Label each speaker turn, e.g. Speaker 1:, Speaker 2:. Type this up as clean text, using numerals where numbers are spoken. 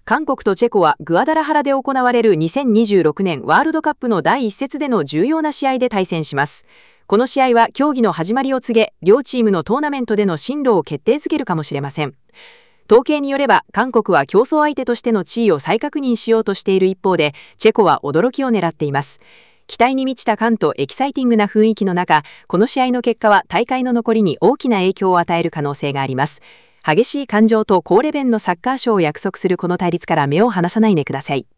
Speaker 1: 韓国とチェコはグアダラハラで行われる2026年ワールドカップの第1節での重要な試合で対戦します。この試合は競技の始まりを告げ、両チームのトーナメントでの進路を決定づけるかもしれません。統計によれば、韓国は競争相手としての地位を再確認しようとしている一方で、チェコは驚きを狙っています。期待に満ちた感とエキサイティングな雰囲気の中、この試合の結果は大会の残りに大きな影響を与える可能性があります。激しい感情と高レベルのサッカーショーを約束するこの対立から目を離さないでください。